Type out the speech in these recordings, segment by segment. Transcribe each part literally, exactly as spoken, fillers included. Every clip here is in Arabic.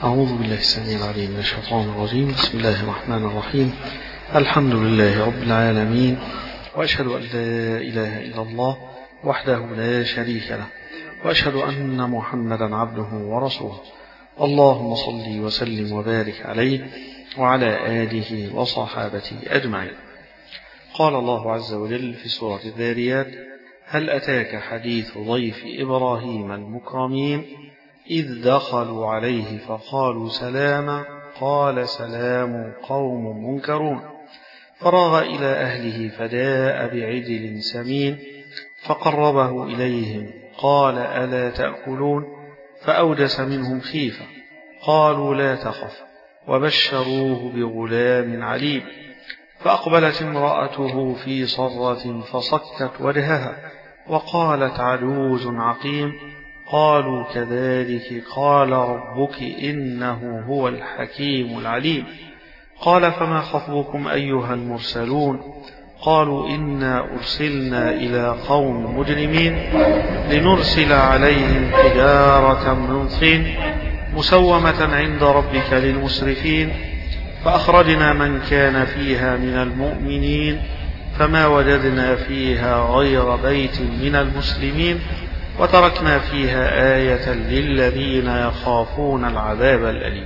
أعوذ بالله السميع العليم من الشيطان الرجيم. بسم الله الرحمن الرحيم. الحمد لله رب العالمين، وأشهد أن لا إله إلا الله وحده لا شريك له، وأشهد أن محمدا عبده ورسوله. اللهم صل وسلم وبارك عليه وعلى آله وصحابته أجمعين. قال الله عز وجل في سورة الذاريات: هل أتاك حديث ضيف إبراهيم المكرمين إذ دخلوا عليه فقالوا سلاما قال سلام قوم منكرون فراغ إلى أهله فجاء بعجل سمين فقربه إليهم قال ألا تأكلون فأوجس منهم خيفة قالوا لا تخف وبشروه بغلام عليم فأقبلت امرأته في صرة فصكت وجهها وقالت عجوز عقيم قالوا كذلك قال ربك إنه هو الحكيم العليم قال فما خطبكم أيها المرسلون قالوا إنا أرسلنا إلى قوم مجرمين لنرسل عليهم حجارة من طين مسومة عند ربك للمسرفين فأخرجنا من كان فيها من المؤمنين فما وجدنا فيها غير بيت من المسلمين وتركنا فيها آية للذين يخافون العذاب الأليم.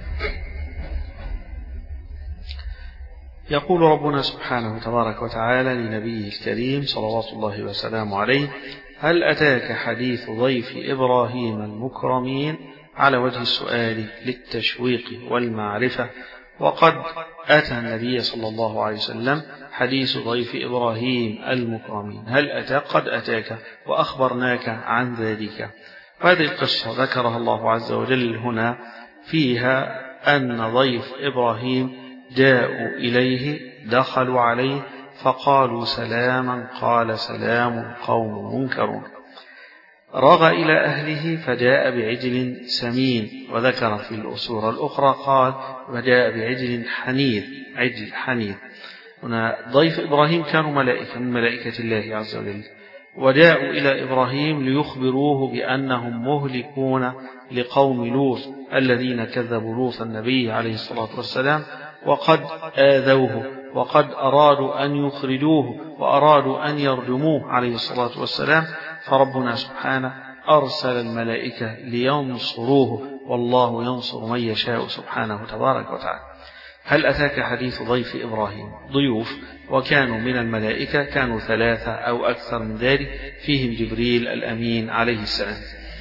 يقول ربنا سبحانه تبارك وتعالى لنبيه الكريم صلوات الله وسلامه عليه: هل أتاك حديث ضيف إبراهيم المكرمين، على وجه السؤال للتشويق والمعرفة. وقد أتى النبي صلى الله عليه وسلم حديث ضيف إبراهيم المكرمين، هل أتى قد أتاك وأخبرناك عن ذلك. وهذه القصة ذكرها الله عز وجل هنا فيها أن ضيف إبراهيم جاءوا إليه دخلوا عليه فقالوا سلاما قال سلام قوم منكرون رغى إلى أهله فجاء بعجل سمين. وذكر في الأسورة الأخرى قال وجاء بعجل حنيذ، عجل حنيذ. هنا ضيف إبراهيم كانوا ملائكة من ملائكة الله عز وجل، وجاءوا إلى إبراهيم ليخبروه بأنهم مهلكون لقوم لوط الذين كذبوا لوط النبي عليه الصلاة والسلام وقد آذوه وقد أرادوا أن يخرجوه وأرادوا أن يرجموه عليه الصلاة والسلام. فربنا سبحانه أرسل الملائكة لينصروه، والله ينصر من يشاء سبحانه تبارك وتعالى. هل أتاك حديث ضيف إبراهيم؟ ضيوف وكانوا من الملائكة، كانوا ثلاثة أو أكثر من ذلك، فيهم جبريل الأمين عليه السلام.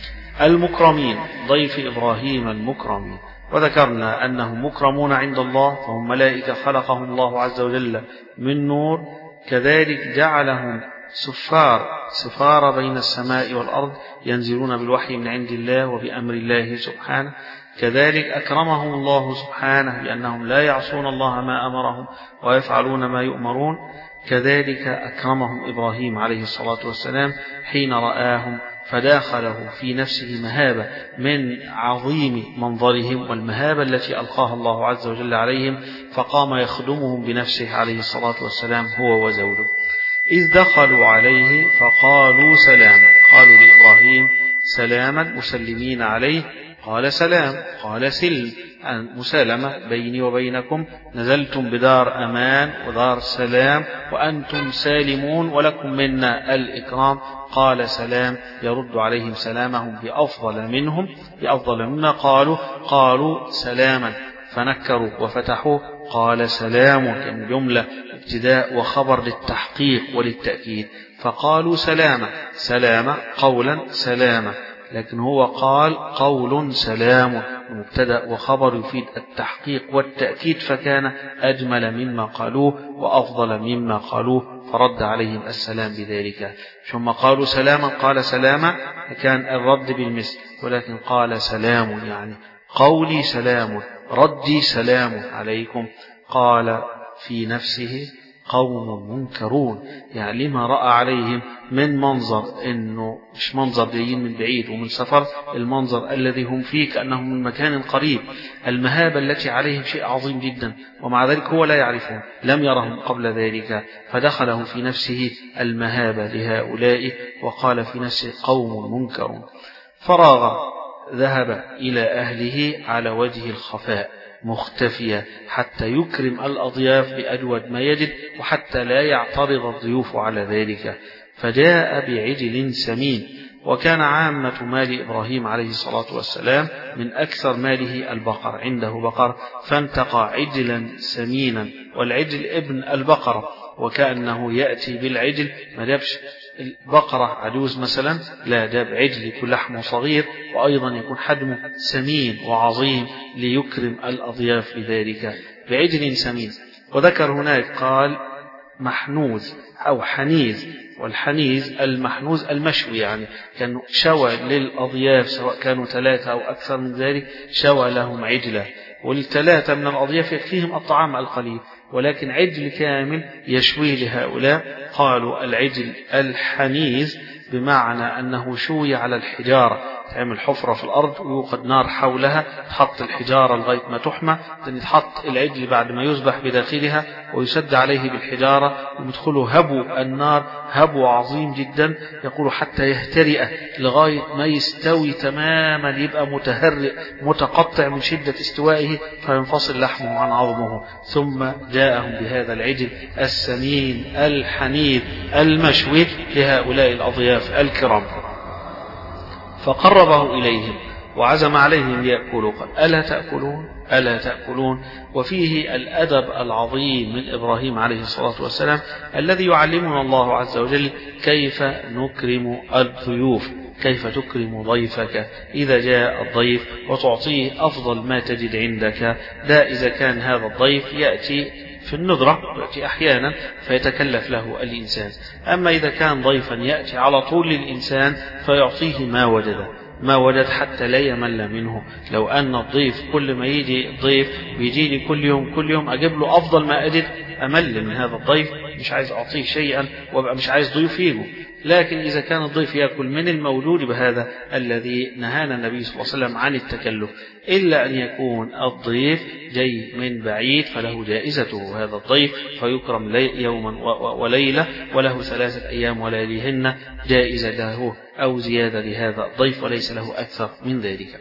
المكرمين ضيف إبراهيم المكرمين، وذكرنا أنهم مكرمون عند الله، فهم ملائكة خلقهم الله عز وجل من نور، كذلك جعلهم سفار سفارة بين السماء والأرض، ينزلون بالوحي من عند الله وبأمر الله سبحانه. كذلك أكرمهم الله سبحانه بأنهم لا يعصون الله ما أمرهم ويفعلون ما يؤمرون. كذلك أكرمهم إبراهيم عليه الصلاة والسلام حين رآهم فداخله في نفسه مهابة من عظيم منظرهم والمهابة التي ألقاها الله عز وجل عليهم، فقام يخدمهم بنفسه عليه الصلاة والسلام هو وزوجه. إذ دخلوا عليه فقالوا سلاما، قالوا لإبراهيم سلاما مسلمين عليه، قال سلام، قال سلم، مسالمة بيني وبينكم، نزلتم بدار أمان ودار سلام وأنتم سالمون ولكم منا الإكرام. قال سلام، يرد عليهم سلامهم بأفضل منهم بأفضل مما قالوا، قالوا سلاما فنكروا وفتحوا، قال سلام كان جملة ابتداء وخبر للتحقيق وللتأكيد، فقالوا سلاما، سلاما قولا سلاما، لكن هو قال قول سلام مبتدأ وخبر يفيد التحقيق والتأكيد، فكان أجمل مما قالوه وأفضل مما قالوه، فرد عليهم السلام بذلك. ثم قالوا سلاما قال سلاما، كان الرد بالمثل، ولكن قال سلام يعني قولي سلام ردي سلام عليكم. قال في نفسه قوم منكرون، يعني لما رأى عليهم من منظر، إنه مش منظر جايين من بعيد ومن سفر، المنظر الذي هم فيه كأنهم من مكان قريب، المهابة التي عليهم شيء عظيم جدا، ومع ذلك هو لا يعرفون، لم يرهم قبل ذلك، فدخله في نفسه المهابة لهؤلاء وقال في نفسه قوم منكرون. فراغ ذهب إلى أهله على وجه الخفاء مختفيا حتى يكرم الأضياف بأجود ما يجد وحتى لا يعترض الضيوف على ذلك، فجاء بعجل سمين. وكان عامة مال إبراهيم عليه الصلاة والسلام من أكثر ماله البقر، عنده بقر فانتقى عجلا سمينا، والعجل ابن البقرة، وكأنه يأتي بالعجل ما جابش البقرة عجوز مثلا، لا جاب عجل يكون لحمه صغير وأيضا يكون حجمه سمين وعظيم ليكرم الأضياف بذلك بعجل سمين. وذكر هناك قال محنوز أو حنيز، والحنيز المحنوز المشوي، يعني كان شوى للأضياف سواء كانوا ثلاثة أو أكثر من ذلك شوى لهم عجلة، والثلاثة من الأضياف يكفيهم الطعام القليل، ولكن عجل كامل يشوي لهؤلاء. قالوا العجل الحنيز بمعنى أنه شوي على الحجارة، تعمل حفرة في الأرض ويوقد نار حولها، تحط الحجارة لغاية ما تحمى، تحط العجل بعد ما يذبح بداخلها ويسد عليه بالحجارة ويدخله هبو النار، هبو عظيم جدا، يقول حتى يهترئ لغاية ما يستوي تماما، يبقى متهرئ متقطع من شدة استوائه فينفصل لحمه عن عظمه. ثم جاءهم بهذا العجل السمين الحنيذ المشوي لهؤلاء الأضياف الكرام، فقربه إليهم وعزم عليهم ليأكلوا. قال ألا تأكلون ألا تأكلون. وفيه الأدب العظيم من إبراهيم عليه الصلاة والسلام الذي يعلمنا الله عز وجل كيف نكرم الضيوف، كيف تكرم ضيفك إذا جاء الضيف وتعطيه أفضل ما تجد عندك. لا إذا كان هذا الضيف يأتي في النذرة، يأتي أحيانا فيتكلف له الإنسان، أما إذا كان ضيفا يأتي على طول للإنسان فيعطيه ما وجد ما وجد حتى لا يمل منه. لو أن الضيف كل ما يجي الضيف بيجيني كل يوم كل يوم أجيب له أفضل ما أجد، أمل من هذا الضيف، مش عايز أعطيه شيئا وابقى مش عايز ضيف يجوا. لكن إذا كان الضيف يأكل من الموجود بهذا الذي نهانا النبي صلى الله عليه وسلم عن التكلف، إلا أن يكون الضيف جاي من بعيد فله جائزته هذا الضيف فيكرم يوما وليلة وله ثلاثة أيام ولياليهن جائزة له أو زيادة لهذا الضيف وليس له أكثر من ذلك.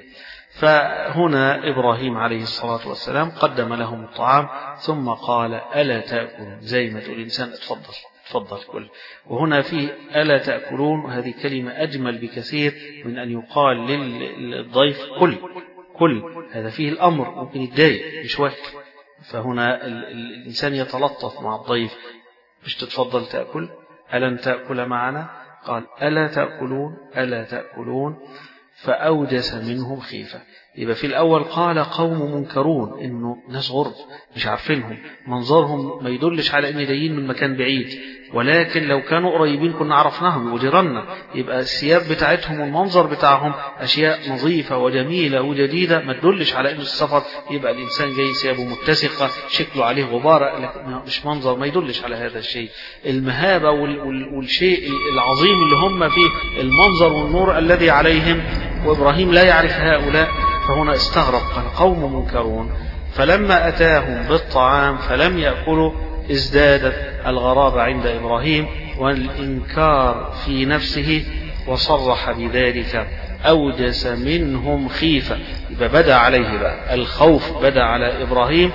فهنا إبراهيم عليه الصلاة والسلام قدم لهم الطعام ثم قال ألا تأكلون، زي ما تقول الإنسان اتفضل تفضل كل. وهنا فيه ألا تأكلون، وهذه كلمة أجمل بكثير من أن يقال للضيف كل كل، هذا فيه الأمر ممكن يتضايق مش واكل. فهنا الإنسان يتلطف مع الضيف، مش تتفضل تأكل، ألن تأكل معنا؟ قال ألا تأكلون ألا تأكلون، فأوجس منهم خيفة. يبقى في الأول قال قوم منكرون، إنه ناس غرب مش عارفينهم، منظرهم ما يدلش على إن جايين من مكان بعيد، ولكن لو كانوا قريبين كنا عرفناهم وجيراننا. يبقى الثياب بتاعتهم والمنظر بتاعهم أشياء نظيفة وجميلة وجديدة ما تدلش على إنه السفر، يبقى الإنسان جاي ثيابه متسقة شكله عليه غبارة، لكن مش منظر ما يدلش على هذا الشيء. المهابة والشيء العظيم اللي هم فيه المنظر والنور الذي عليهم، وإبراهيم لا يعرف هؤلاء، فهنا استغرب قال قوم منكرون. فلما أتاهم بالطعام فلم يأكلوا ازدادت الغرابة عند إبراهيم والإنكار في نفسه، وصرح بذلك أوجس منهم خيفة. يبقى بدأ عليه بقى الخوف، بدأ على إبراهيم،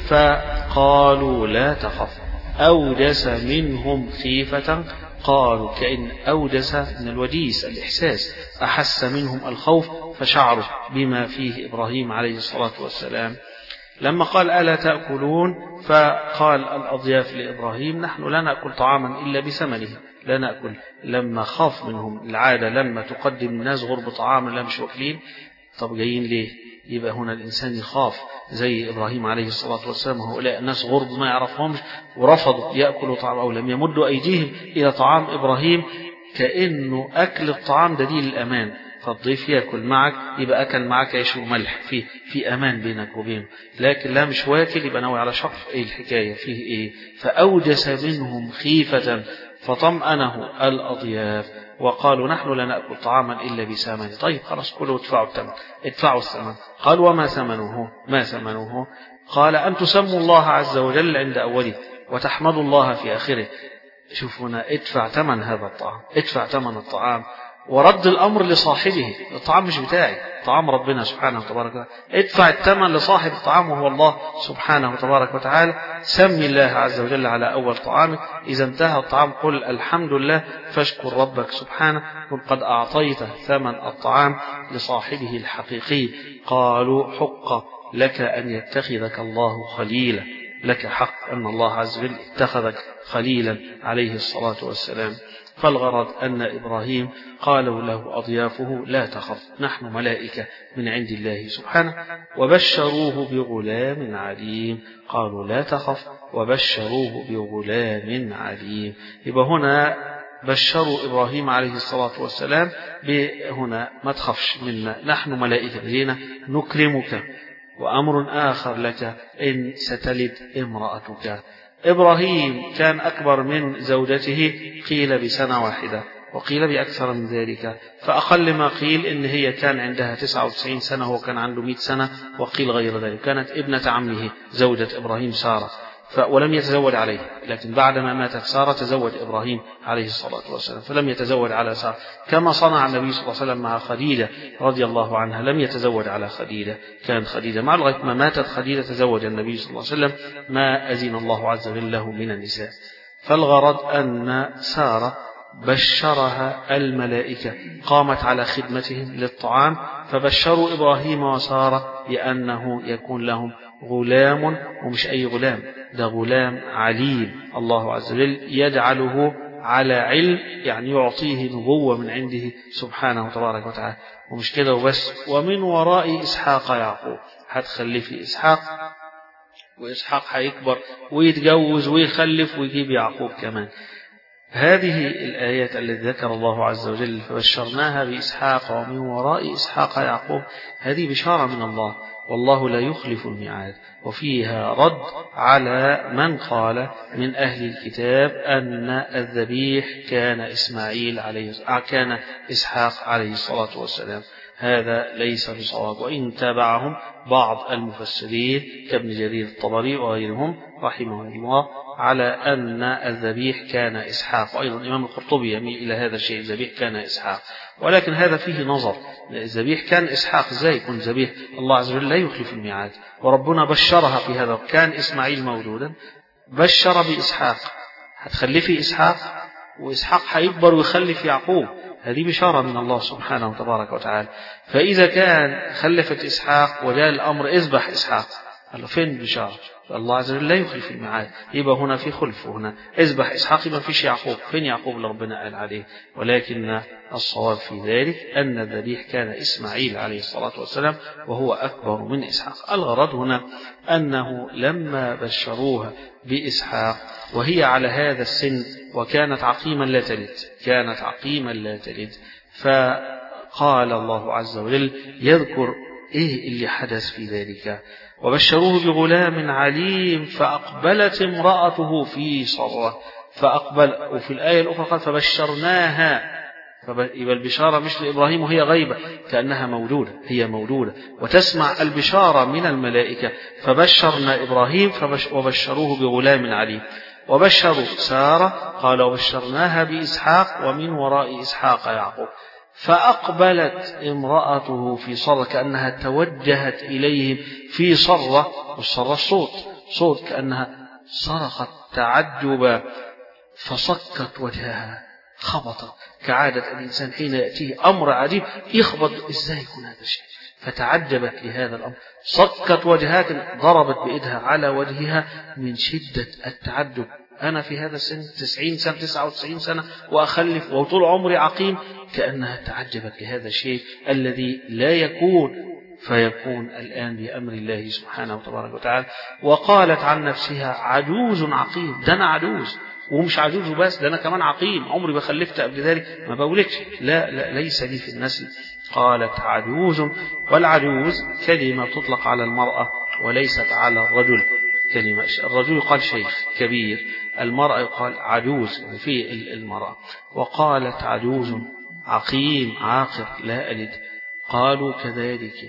فقالوا لا تخف. أوجس منهم خيفة، قالوا كأن أوجس من الوجيس الإحساس، أحس منهم الخوف فشعروا بما فيه إبراهيم عليه الصلاة والسلام. لما قال ألا تأكلون، فقال الأضياف لإبراهيم نحن لا نأكل طعاما إلا بثمنه، لا نأكل. لما خاف منهم العادة لما تقدم الناس غرب طعام لا مش واكلين، طب جايين ليه؟ يبقى هنا الإنسان يخاف زي إبراهيم عليه الصلاة والسلام، هؤلاء الناس غرب ما يعرفهمش ورفضوا يأكلوا طعام أو لم يمدوا أيديهم إلى طعام إبراهيم، كأنه أكل الطعام دليل الأمان. فالضيف يأكل معك يبقى أكل معك عيش وملح، فيه في أمان بينك وبينه، لكن لا مش واكل يبقى ناوي على شق. إيه الحكاية فيه إيه؟ فأوجس منهم خيفة فطمأنه الأضياف وقالوا نحن لا نأكل طعاما إلا بثمنه. طيب خلاص كلوا ادفعوا الثمن، ادفعوا الثمن. قال وما ثمنه؟ ما ثمنه؟ قال أن تسموا الله عز وجل عند أوله وتحمدوا الله في آخره. شوف هنا ادفع ثمن هذا الطعام، ادفع ثمن الطعام. ورد الأمر لصاحبه. الطعام مش بتاعي، طعام ربنا سبحانه وتبارك وتعالى، ادفع الثمن لصاحب الطعام وهو الله سبحانه وتبارك وتعالى. سمي الله عز وجل على أول طعامك، إذا انتهى الطعام قل الحمد لله، فاشكر ربك سبحانه، كن قد أعطيت ثمن الطعام لصاحبه الحقيقي. قالوا حق لك أن يتخذك الله خليلا، لك حق أن الله عز وجل اتخذك خليلا عليه الصلاة والسلام. فالغرض أن إبراهيم قالوا له أضيافه لا تخف، نحن ملائكة من عند الله سبحانه، وبشروه بغلام عليم. قالوا لا تخف وبشروه بغلام عليم. يبقى هنا بشروا إبراهيم عليه الصلاة والسلام بهنا ما تخفش منا، نحن ملائكة لنا نكرمك. وأمر آخر لك إن ستلد امرأتك. إبراهيم كان أكبر من زوجته قيل بسنة واحدة، وقيل بأكثر من ذلك، فأقل ما قيل إن هي كان عندها تسعة وتسعين سنة وهو كان عنده مئة سنة، وقيل غير ذلك. كانت ابنة عمه زوجة إبراهيم سارة، ولم يتزوج عليها، لكن بعدما ماتت سارة تزوج إبراهيم عليه الصلاة والسلام، فلم يتزوج على سارة، كما صنع النبي صلى الله عليه وسلم مع خديجة رضي الله عنها، لم يتزوج على خديجة، كان خديجة مع لغاية ما ماتت خديجة تزوج النبي صلى الله عليه وسلم ما أذن الله عز وجل له من النساء. فالغرض أن سارة بشرها الملائكة، قامت على خدمتهم للطعام، فبشروا إبراهيم وسارة بأنه يكون لهم غلام، ومش أي غلام، ده غلام عليم، الله عز وجل يجعله على علم، يعني يعطيه نبوة من عنده سبحانه وتبارك وتعالى. ومش كده وبس، ومن وراء إسحاق يعقوب، هتخلفي إسحاق، وإسحاق هيكبر ويتجوز ويخلف ويجيب يعقوب كمان. هذه الآيات التي ذكر الله عز وجل فبشرناها بإسحاق ومن وراء إسحاق يعقوب، هذه بشارة من الله، والله لا يخلف الميعاد. وفيها رد على من قال من أهل الكتاب أن الذبيح كان إسماعيل عليه كان إسحاق عليه الصلاة والسلام. هذا ليس بصواب، وإن تابعهم بعض المفسرين كابن جرير الطبري وغيرهم رحمه الله على أن الذبيح كان إسحاق، وأيضا الإمام القرطبي يميل إلى هذا الشيء، الذبيح كان إسحاق، ولكن هذا فيه نظر. الذبيح كان إسحاق، إزاي يكون ذبيح؟ الله عز وجل لا يخلف الميعاد، وربنا بشرها في هذا. كان إسماعيل موجودا، بشر بإسحاق، هتخلفي إسحاق، وإسحاق هيكبر ويخلف يعقوب، هذه بشارة من الله سبحانه وتبارك وتعالى. فإذا كان خلفت إسحاق وجاء الأمر اذبح إسحاق، قال له فين البشارة؟ الله عز وجل لا يخلف الميعاد، يبقى هنا في خلف، وهنا اذبح إسحاق، يبقى فيش يعقوب، فين يعقوب اللي ربنا قال عليه؟ ولكن الصواب في ذلك أن الذبيح كان إسماعيل عليه الصلاة والسلام، وهو أكبر من إسحاق. الغرض هنا أنه لما بشروها بإسحاق وهي على هذا السن، وكانت عقيما لا تلد، كانت عقيما لا تلد، فقال الله عز وجل يذكر إيه اللي حدث في ذلك. وبشروه بغلام عليم فأقبلت امرأته في صرة، فأقبل. وفي الآية الأخرى قال فبشرناها، يبقى البشارة مش لإبراهيم وهي غيبة، كأنها موجودة، هي موجودة وتسمع البشارة من الملائكة. فبشرنا إبراهيم وبشروه بغلام عليم. وبشروا سارة قال وبشرناها بإسحاق ومن وراء إسحاق يعقوب. فأقبلت امرأته في صرة، كأنها توجهت إليهم في صرة، والصرة الصوت، صوت كأنها صرخت تعجبا، فصكت وجهها، خبطت كعادة الإنسان حين يأتيه أمر عجيب يخبط، إزاي يكون هذا الشيء؟ فتعجبت لهذا الأمر، صكت وجهها، ضربت بإيدها على وجهها من شدة التعجب. أنا في هذا السن تسعين سنة تسعة وتسعين سنة وأخلف وطول عمري عقيم، كأنها تعجبت لهذا الشيء الذي لا يكون فيكون الآن بأمر الله سبحانه وتبارك وتعالى. وقالت عن نفسها عجوز عقيم، ده أنا عجوز، ومش عجوز بس، ده أنا كمان عقيم، عمري ما خلفت قبل ذلك، ما بقولكش لا, لا ليس لي في النسل. قالت عجوز، والعجوز كلمة تطلق على المرأة وليست على الرجل، كلمة الرجل يقال شيخ كبير، المرأة يقال عجوز في المرأة. وقالت عجوز عقيم عاقر لا ألد. قالوا كذلك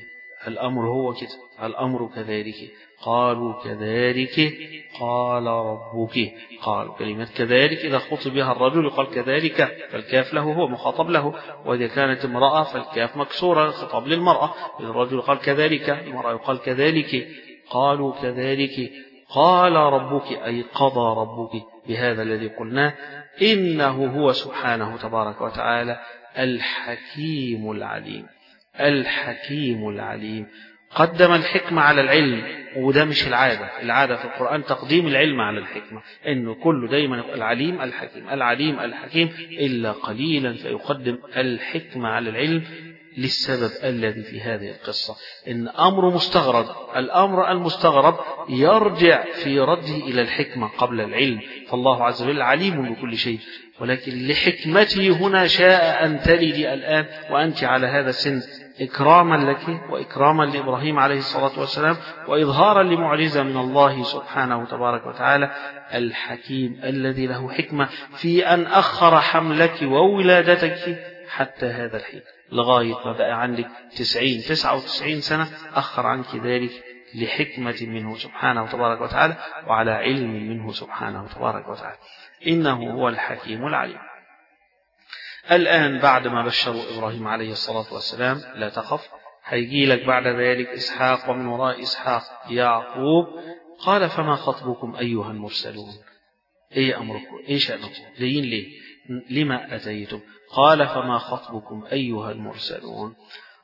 الأمر هو كده، الأمر كذلك. قالوا كذلك قال ربك. قال كلمة كذلك إذا خطب بها الرجل قال كذلك، فالكاف له هو مخاطب له، وإذا كانت امرأة فالكاف مكسورة خطاب للمرأة. إذا الرجل قال كذلك، المرأة يقال كذلك. قالوا كذلك قال ربك أي قضى ربك بهذا الذي قلناه، إنه هو سبحانه تبارك وتعالى الحكيم العليم. الحكيم العليم قدم الحكمة على العلم، وده مش العادة. العادة في القرآن تقديم العلم على الحكمة، إنه كله دايما العليم الحكيم العليم الحكيم، إلا قليلا فيقدم الحكمة على العلم للسبب الذي في هذه القصة، إن أمر مستغرب. الأمر المستغرب يرجع في رده إلى الحكمة قبل العلم، فالله عز وجل عليم بكل شيء، ولكن لحكمته هنا شاء أن تلدي الآن وأنت على هذا السن، إكراما لك وإكراما لإبراهيم عليه الصلاة والسلام، وإظهارا لمعجزة من الله سبحانه تبارك وتعالى الحكيم الذي له حكمة في أن أخر حملك وولادتك حتى هذا الحين، لغاية ما بقى عندك تسعين تسعة وتسعين سنة أخر عنك ذلك لحكمة منه سبحانه تبارك وتعالى وعلى علم منه سبحانه تبارك وتعالى، إنه هو الحكيم العليم. الآن بعد ما بشروا إبراهيم عليه الصلاة والسلام لا تخف، هيجي لك بعد ذلك إسحاق، ومن وراء إسحاق يعقوب. قال فما خطبكم أيها المرسلون؟ إيه أمركم؟ إيه شأنكم؟ جايين ليه؟ لما أتيتم؟ قال فما خطبكم أيها المرسلون؟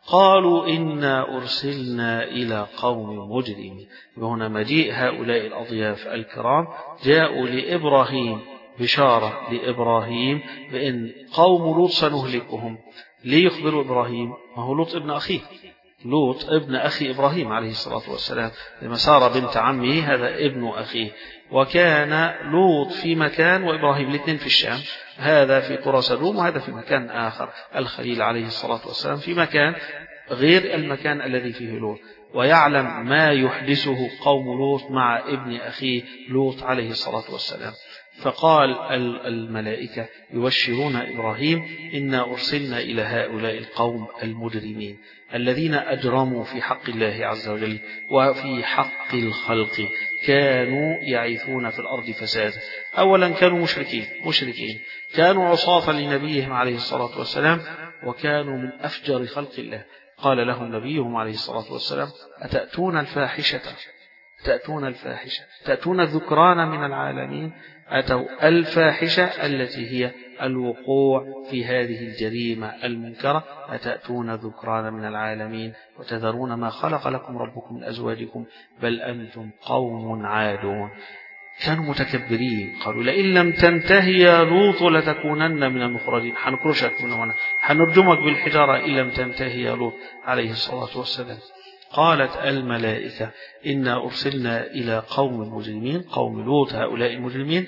قالوا إنا أرسلنا إلى قوم مجرمين. وهنا مجيء هؤلاء الأضياف الكرام جاءوا لإبراهيم، بشارة لإبراهيم بأن قوم لوط سنهلكهم. ليه يخبروا إبراهيم؟ ما هو لوط ابن أخيه، لوط ابن أخي إبراهيم عليه الصلاة والسلام، لما سارة بنت عمه هذا ابن أخيه، وكان لوط في مكان وإبراهيم الاثنين في الشام، هذا في قرى سدوم وهذا في مكان آخر، الخليل عليه الصلاة والسلام في مكان غير المكان الذي فيه لوط، ويعلم ما يحدثه قوم لوط مع ابن أخيه لوط عليه الصلاة والسلام. فقال الملائكة يبشرون إبراهيم إنا أرسلنا إلى هؤلاء القوم المجرمين الذين أجرموا في حق الله عز وجل وفي حق الخلق، كانوا يعيثون في الأرض فسادا. أولا كانوا مشركين مشركين كانوا عصاة لنبيهم عليه الصلاة والسلام، وكانوا من أفجر خلق الله. قال لهم نبيهم عليه الصلاة والسلام أتأتون الفاحشة تأتون الفاحشة تأتون الذكران من العالمين. أتوا الفاحشة التي هي الوقوع في هذه الجريمة المنكرة، أتأتون الذكران من العالمين وتذرون ما خلق لكم ربكم من أزواجكم بل أنتم قوم عادون. كانوا متكبرين، قالوا لئن لم تنتهي يا لوط لتكونن من المخرجين، حنكرشك من هنا، حنرجمك بالحجارة إن لم تنتهي يا لوط عليه الصلاة والسلام. قالت الملائكة إنا أرسلنا إلى قوم مجرمين، قوم لوط هؤلاء المجرمين،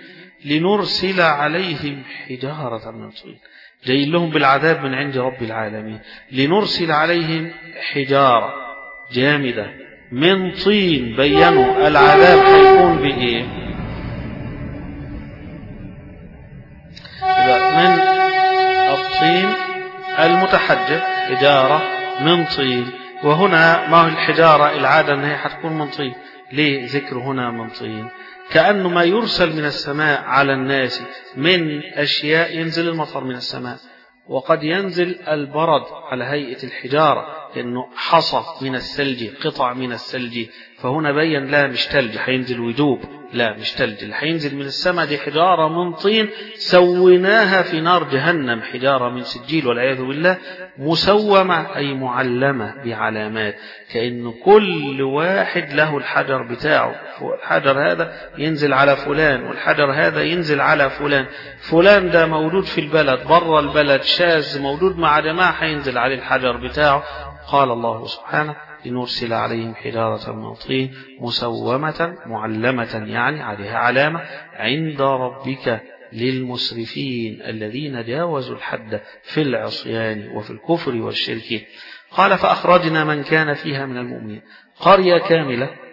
لنرسل عليهم حجارة من طين. جاي لهم بالعذاب من عند رب العالمين، لنرسل عليهم حجارة جامدة من طين. بينوا العذاب هيكون بإيه؟ من الطين المتحجر، حجارة من طين. وهنا ما هو الحجارة العادة أنها حتكون من طين، ليه ذكر هنا من طين؟ كأنه ما يرسل من السماء على الناس من أشياء، ينزل المطر من السماء، وقد ينزل البرد على هيئة الحجارة، لأنه حصى من الثلج، قطع من الثلج. فهنا بين لا مش ثلج حينزل ويدوب، لا مش ثلج اللي حينزل من السماء، دي حجارة من طين سويناها في نار جهنم، حجارة من سجيل والعياذ بالله، مسومة أي معلمة بعلامات، كأن كل واحد له الحجر بتاعه، الحجر هذا ينزل على فلان والحجر هذا ينزل على فلان، فلان ده موجود في البلد بره البلد شاذ موجود مع جماعة حينزل عليه الحجر بتاعه. قال الله سبحانه لنرسل عليهم حجارة من طين مسومة معلمة، يعني عليها علامة عند ربك للمسرفين الذين جاوزوا الحد في العصيان وفي الكفر والشرك. قال فأخرجنا من كان فيها من المؤمنين، قرية كاملة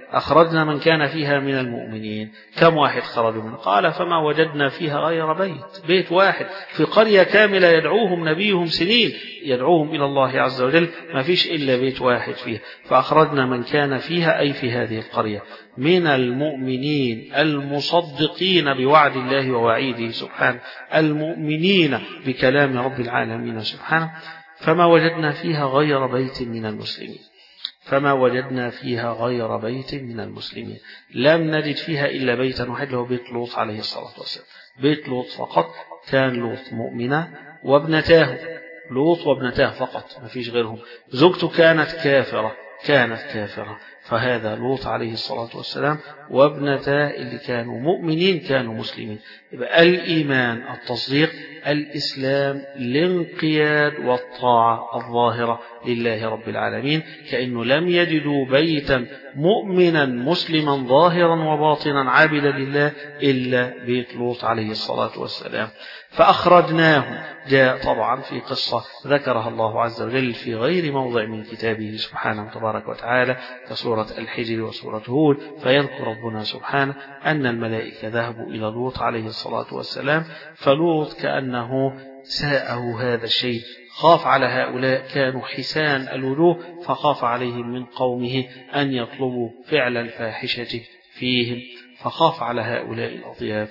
أخرجنا من كان فيها من المؤمنين. كم واحد خرجوا منه؟ قال فما وجدنا فيها غير بيت بيت واحد في قرية كاملة يدعوهم نبيهم سنين يدعوهم إلى الله عز وجل، ما فيش إلا بيت واحد فيها. فأخرجنا من كان فيها أي في هذه القرية من المؤمنين المصدقين بوعد الله ووعيده سبحانه، المؤمنين بكلام رب العالمين سبحانه. فما وجدنا فيها غير بيت من المسلمين فما وجدنا فيها غير بيت من المسلمين لم نجد فيها إلا بيتا واحد له بيت لوط عليه الصلاة والسلام. بيت لوط فقط. كان لوط مؤمنة وابنتاه، لوط وابنتاه فقط ما فيش غيرهم. زوجته كانت كافرة كانت كافرة فهذا لوط عليه الصلاة والسلام وابنتاه اللي كانوا مؤمنين كانوا مسلمين. يبقى الإيمان التصديق، الإسلام الانقياد والطاعة الظاهرة لله رب العالمين، كأنه لم يجدوا بيتا مؤمنا مسلما ظاهرا وباطنا عابدا لله إلا بيت لوط عليه الصلاة والسلام. فأخرجناهم. جاء طبعا في قصة ذكرها الله عز وجل في غير موضع من كتابه سبحانه تبارك وتعالى كسورة الحجر وسورة هود، فيذكر ربنا سبحانه أن الملائكة ذهبوا إلى لوط عليه الصلاة والسلام، فلوط كأنه ساءه هذا الشيء، خاف على هؤلاء كانوا حسان الوجوه، فخاف عليهم من قومه أن يطلبوا فعل الفاحشة فيهم، فخاف على هؤلاء الأضياف،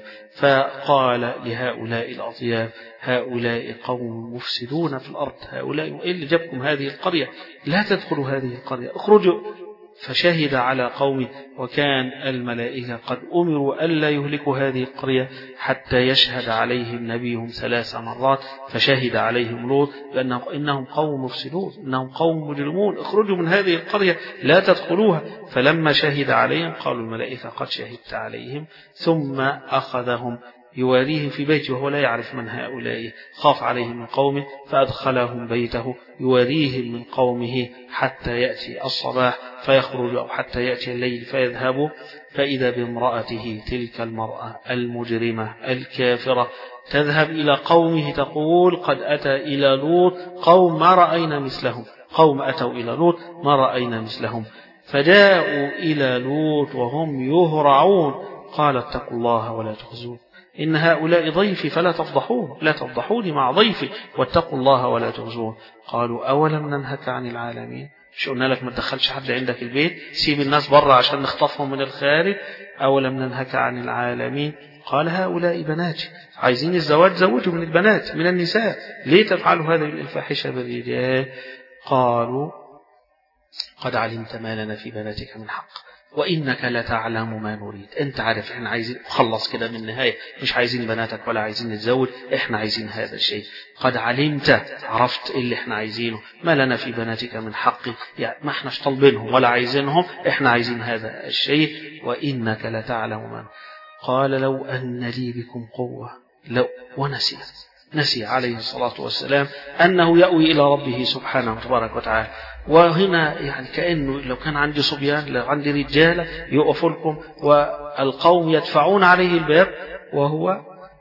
فقال لهؤلاء الأضياف هؤلاء قوم مفسدون في الأرض، هؤلاء إيه اللي جابكم هذه القرية؟ لا تدخلوا هذه القرية، اخرجوا. فشهد على قومه، وكان الملائكة قد أمروا ألا يهلكوا هذه القرية حتى يشهد عليهم نبيهم ثلاث مرات، فشهد عليهم لوط بأنهم إنهم قوم مفسدون، إنهم قوم مجرمون، اخرجوا من هذه القرية لا تدخلوها. فلما شهد عليهم قالوا الملائكة قد شهدت عليهم، ثم أخذهم يواريهم في بيته وهو لا يعرف من هؤلاء، خاف عليهم من قومه فأدخلهم بيته يواريهم من قومه حتى يأتي الصباح فيخرج، أو حتى يأتي الليل فيذهبوا، فإذا بامرأته تلك المرأة المجرمة الكافرة تذهب إلى قومه تقول قد أتى إلى لوط قوم ما رأينا مثلهم، قوم أتوا إلى لوط ما رأينا مثلهم، فجاءوا إلى لوط وهم يهرعون، قال اتقوا الله ولا تخزون إن هؤلاء ضيفي فلا تفضحون، لا تفضحوني مع ضيفي، واتقوا الله ولا تخزون. قالوا أولم ننهك عن العالمين؟ مش قلنا لك ما تدخلش حد عندك البيت، سيب الناس بره عشان نخطفهم من الخارج؟ أولم ننهك عن العالمين؟ قال هؤلاء بناتي، عايزين الزواج زوجوا من البنات من النساء، ليه تفعلوا هذه الفاحشة بالرجال؟ قالوا قد علمت ما لنا في بناتك من حق وإنك لتعلم ما نريد، أنت عارف إحنا عايزين خلص كده من النهاية، مش عايزين بناتك ولا عايزين نتزوج، إحنا عايزين هذا الشيء. قد علمت، عرفت اللي إحنا عايزينه، ما لنا في بناتك من حق، يعني ما إحناش طالبينهم ولا عايزينهم، إحنا عايزين هذا الشيء، وإنك لتعلم ما. قال لو أن لي بكم قوة، لو ونسي نسي عليه الصلاة والسلام أنه يأوي إلى ربه سبحانه وتبارك وتعالى. وهنا يعني كأنه لو كان عندي صبيان، لو عندي رجالة يقفوا لكم، والقوم يدفعون عليه الباب وهو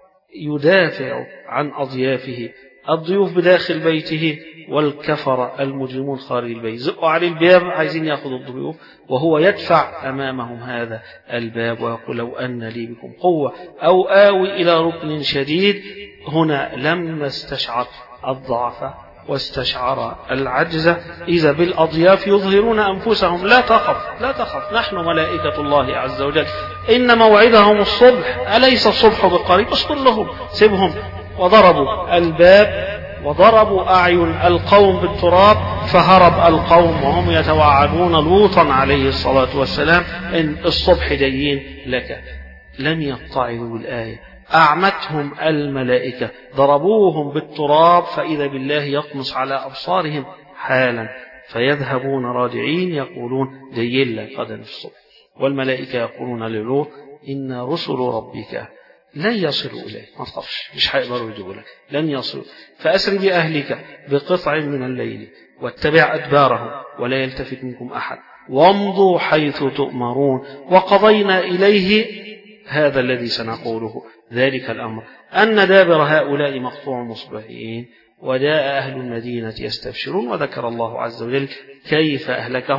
يدافع عن أضيافه، الضيوف بداخل بيته والكفر المجرمون خارج البيت، زقوا عليه الباب عايزين يأخذوا الضيوف، وهو يدفع أمامهم هذا الباب ويقول لو أن لي بكم قوة أو آوي إلى ركن شديد. هنا لما استشعر الضعف واستشعر العجز إذا بالأضياف يظهرون أنفسهم، لا تخف لا تخف نحن ملائكة الله عز وجل، إن موعدهم الصبح، أليس الصبح بقريب؟ اصبر لهم، سيبهم. وضربوا الباب وضربوا أعين القوم بالتراب، فهرب القوم وهم يتوعدون لوطا عليه الصلاة والسلام إن الصبح جايين لك. لم يتعظوا الآية، أعمتهم الملائكة، ضربوهم بالتراب فإذا بالله يطمس على أبصارهم حالا، فيذهبون راجعين يقولون جايين لك غدا في الصبح. والملائكة يقولون للوط إن رسل ربك لن يصلوا إليك، ما تخافش مش هيقدروا يجوا لك، لن يصلوا، فأسر بأهلك بقطع من الليل واتبع أدبارهم ولا يلتفت منكم أحد وامضوا حيث تؤمرون وقضينا إليه هذا الذي سنقوله ذلك الأمر أن دابر هؤلاء مقطوع مصبحين وجاء أهل المدينة يستبشرون. وذكر الله عز وجل كيف أهلكهم،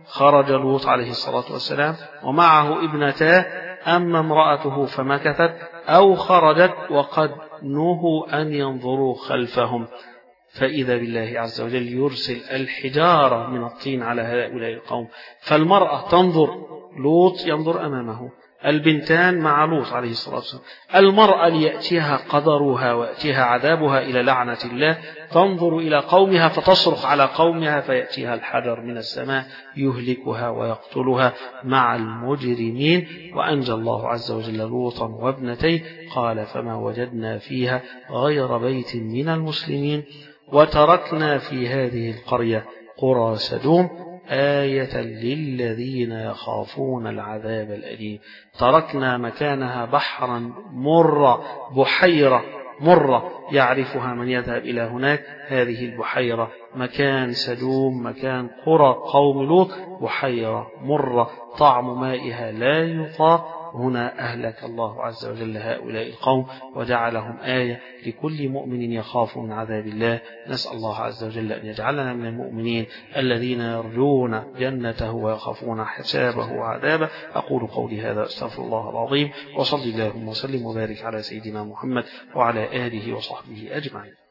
خرج لوط عليه الصلاة والسلام ومعه ابنتاه، أما امرأته فمكثت أو خرجت وقد نهوا أن ينظروا خلفهم، فإذا بالله عز وجل يرسل الحجارة من الطين على هؤلاء القوم. فالمرأة تنظر، لوط ينظر أمامه، البنتان مع لوط عليه الصلاة والسلام. المرأة ليأتيها قدرها ويأتيها عذابها إلى لعنة الله، تنظر إلى قومها فتصرخ على قومها فيأتيها الحجر من السماء يهلكها ويقتلها مع المجرمين. وأنجى الله عز وجل لوطا وابنتيه، قال فما وجدنا فيها غير بيت من المسلمين وتركنا في هذه القرية قرى سدوم آية للذين يخافون العذاب الأليم. تركنا مكانها بحرا مرة، بحيرة مرة يعرفها من يذهب إلى هناك. هذه البحيرة مكان سدوم، مكان قرى قوم لوط، بحيرة مرة طعم مائها لا يطاق. هنا أهلك الله عز وجل هؤلاء القوم وجعلهم آية لكل مؤمن يخاف من عذاب الله. نسأل الله عز وجل أن يجعلنا من المؤمنين الذين يرجون جنته ويخافون حسابه وعذابه. أقول قولي هذا أستغفر الله العظيم، وصلي اللهم وسلم وبارك على سيدنا محمد وعلى آله وصحبه أجمعين.